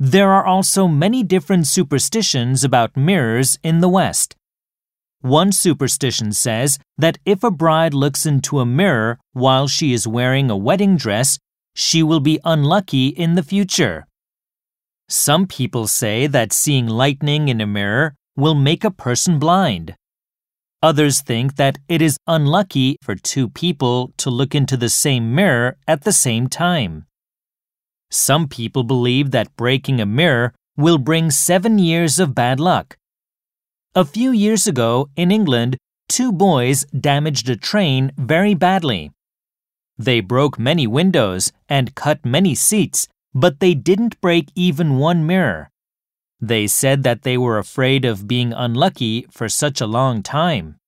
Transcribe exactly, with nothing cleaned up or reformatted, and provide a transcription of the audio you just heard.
There are also many different superstitions about mirrors in the West. One superstition says that if a bride looks into a mirror while she is wearing a wedding dress, she will be unlucky in the future. Some people say that seeing lightning in a mirror will make a person blind. Others think that it is unlucky for two people to look into the same mirror at the same time. Some people believe that breaking a mirror will bring seven years of bad luck. A few years ago in England, two boys damaged a train very badly. They broke many windows and cut many seats, but they didn't break even one mirror. They said that they were afraid of being unlucky for such a long time.